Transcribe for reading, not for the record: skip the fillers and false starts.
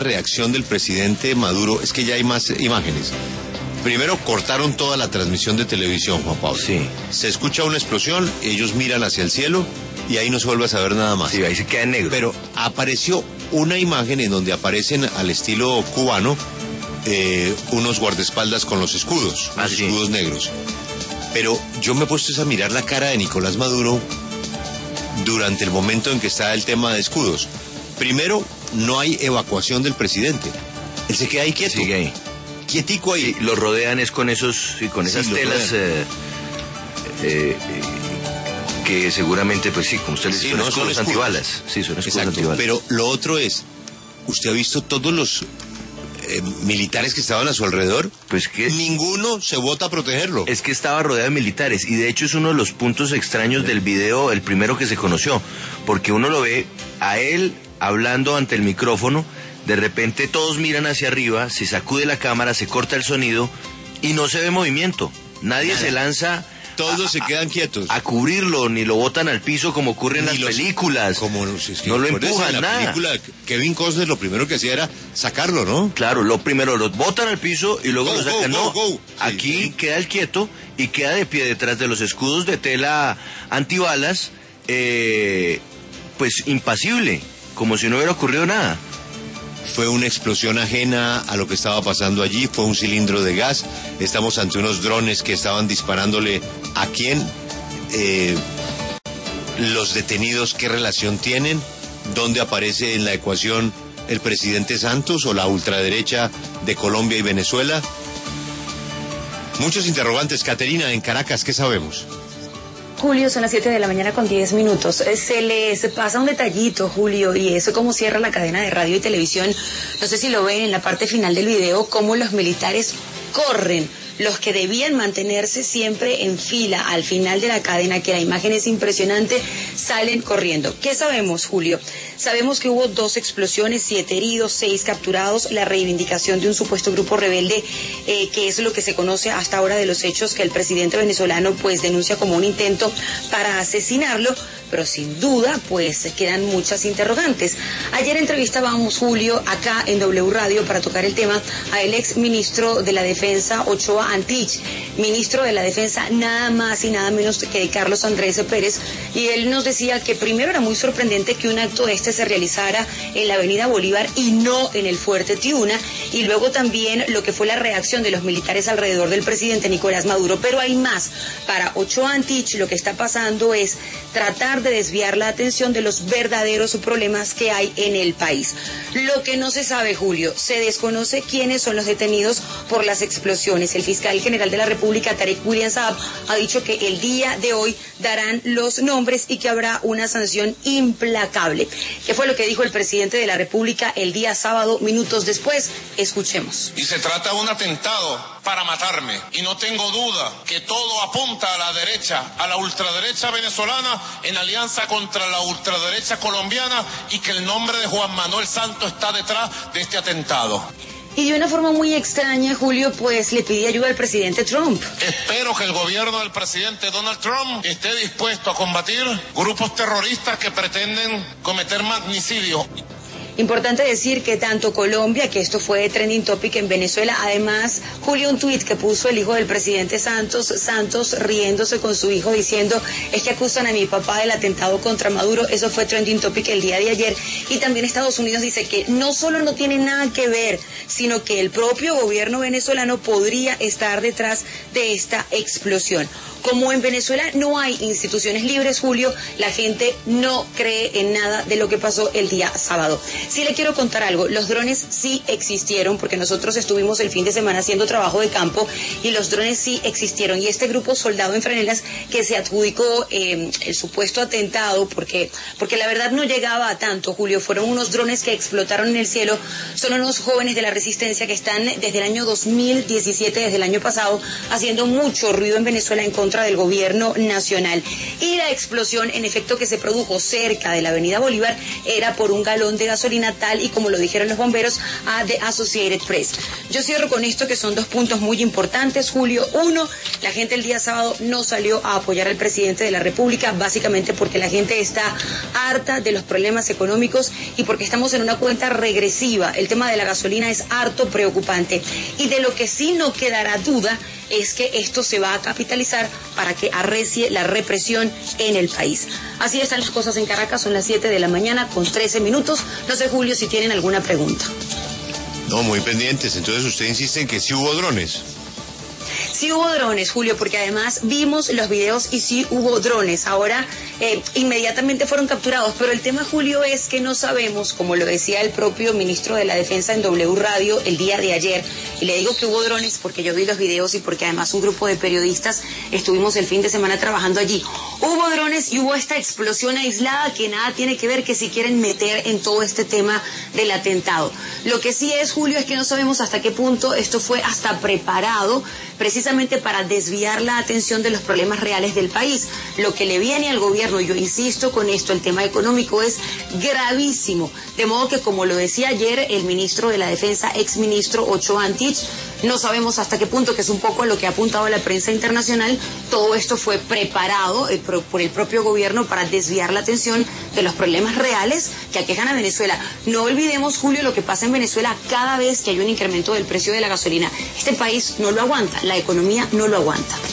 reacción del presidente Maduro es que ya hay más imágenes. Primero cortaron toda la transmisión de televisión, Juan Pablo. Sí. Se escucha una explosión, ellos miran hacia el cielo y ahí no se vuelve a saber nada más. Sí, ahí se queda en negro. Pero apareció una imagen en donde aparecen al estilo cubano unos guardaespaldas con los escudos, los escudos negros. Pero yo me he puesto a mirar la cara de Nicolás Maduro durante el momento en que está el tema de escudos. Primero, no hay evacuación del presidente. Él se queda ahí quieto. Sigue ahí. Quietico ahí. Sí, lo rodean es con esos, con esas telas que seguramente, pues sí, como usted le dice, son escudos antibalas. Sí, son escudos antibalas. Pero lo otro es, ¿usted ha visto todos los militares que estaban a su alrededor? Pues que ninguno se vota a protegerlo. Es que estaba rodeado de militares y de hecho es uno de los puntos extraños del video, el primero que se conoció, porque uno lo ve a él hablando ante el micrófono, de repente todos miran hacia arriba, se sacude la cámara, se corta el sonido y no se ve movimiento. Nadie se lanza. Todos se quedan quietos. A cubrirlo, ni lo botan al piso como ocurre en las películas. No lo empujan, en la nada. Película, Kevin Costner lo primero que hacía era sacarlo, ¿no? Claro, lo primero lo botan al piso y luego lo sacan. Aquí sí. Queda el quieto y queda de pie detrás de los escudos de tela antibalas, pues impasible, como si no hubiera ocurrido nada. Fue una explosión ajena a lo que estaba pasando allí, fue un cilindro de gas. Estamos ante unos drones que estaban disparándole a quién, los detenidos, qué relación tienen, dónde aparece en la ecuación el presidente Santos o la ultraderecha de Colombia y Venezuela. Muchos interrogantes. Caterina, en Caracas, ¿qué sabemos? Julio, son las 7 de la mañana con 10 minutos. Se les pasa un detallito, Julio, y eso cómo cierra la cadena de radio y televisión. No sé si lo ven en la parte final del video, cómo los militares corren. Los que debían mantenerse siempre en fila al final de la cadena, que la imagen es impresionante, salen corriendo. ¿Qué sabemos, Julio? Sabemos que hubo 2 explosiones, 7 heridos, 6 capturados, la reivindicación de un supuesto grupo rebelde, que es lo que se conoce hasta ahora de los hechos que el presidente venezolano pues denuncia como un intento para asesinarlo, pero sin duda pues quedan muchas interrogantes. Ayer entrevistábamos, Julio, acá en W Radio para tocar el tema al ex ministro de la Defensa, Ochoa Antich, ministro de la Defensa, nada más y nada menos que Carlos Andrés Pérez, y él nos decía que primero era muy sorprendente que un acto se realizara en la Avenida Bolívar y no en el Fuerte Tiuna, y luego también lo que fue la reacción de los militares alrededor del presidente Nicolás Maduro. Pero hay más. Para Ochoa Antich lo que está pasando es tratar de desviar la atención de los verdaderos problemas que hay en el país. Lo que no se sabe, Julio, se desconoce quiénes son los detenidos por las explosiones. El fiscal general de la República, Tarek William Saab, ha dicho que el día de hoy darán los nombres y que habrá una sanción implacable. ¿Qué fue lo que dijo el presidente de la República el día sábado, minutos después? Escuchemos. Y se trata de un atentado para matarme. Y no tengo duda que todo apunta a la derecha, a la ultraderecha venezolana, en alianza contra la ultraderecha colombiana, y que el nombre de Juan Manuel Santos está detrás de este atentado. Y de una forma muy extraña, Julio, pues le pide ayuda al presidente Trump. Espero que el gobierno del presidente Donald Trump esté dispuesto a combatir grupos terroristas que pretenden cometer magnicidio. Importante decir que tanto Colombia, que esto fue trending topic en Venezuela, además, Julio, un tuit que puso el hijo del presidente Santos riéndose con su hijo diciendo, es que acusan a mi papá del atentado contra Maduro, eso fue trending topic el día de ayer. Y también Estados Unidos dice que no solo no tiene nada que ver, sino que el propio gobierno venezolano podría estar detrás de esta explosión. Como en Venezuela no hay instituciones libres, Julio, la gente no cree en nada de lo que pasó el día sábado. Sí le quiero contar algo, los drones sí existieron, porque nosotros estuvimos el fin de semana haciendo trabajo de campo y los drones sí existieron. Y este grupo Soldado en Franelas que se adjudicó el supuesto atentado, porque la verdad no llegaba a tanto, Julio, fueron unos drones que explotaron en el cielo, son unos jóvenes de la resistencia que están desde el año 2017, desde el año pasado, haciendo mucho ruido en Venezuela en contra contra del gobierno nacional. Y la explosión, en efecto, que se produjo cerca de la avenida Bolívar era por un galón de gasolina, tal y como lo dijeron los bomberos a The Associated Press. Yo cierro con esto, que son dos puntos muy importantes, Julio. Uno, la gente el día sábado no salió a apoyar al presidente de la República, básicamente porque la gente está harta de los problemas económicos y porque estamos en una cuenta regresiva. El tema de la gasolina es harto preocupante. Y de lo que sí no quedará duda es que esto se va a capitalizar para que arrecie la represión en el país. Así están las cosas en Caracas, son las 7 de la mañana con 13 minutos. No sé, Julio, si tienen alguna pregunta. No, muy pendientes. Entonces usted insiste en que sí hubo drones. Sí hubo drones, Julio, porque además vimos los videos y sí hubo drones. Ahora inmediatamente fueron capturados, pero el tema, Julio, es que no sabemos, como lo decía el propio ministro de la Defensa en W Radio el día de ayer, y le digo que hubo drones porque yo vi los videos y porque además un grupo de periodistas estuvimos el fin de semana trabajando allí. Hubo drones y hubo esta explosión aislada que nada tiene que ver, que si quieren meter en todo este tema del atentado. Lo que sí es, Julio, es que no sabemos hasta qué punto esto fue hasta preparado precisamente para desviar la atención de los problemas reales del país. Lo que le viene al gobierno, yo insisto con esto, el tema económico es gravísimo. De modo que, como lo decía ayer el ministro de la Defensa, exministro Ochoa Antich, no sabemos hasta qué punto, que es un poco a lo que ha apuntado la prensa internacional, todo esto fue preparado por el propio gobierno para desviar la atención de los problemas reales que aquejan a Venezuela. No olvidemos, Julio, lo que pasa en Venezuela cada vez que hay un incremento del precio de la gasolina. Este país no lo aguanta, la economía no lo aguanta.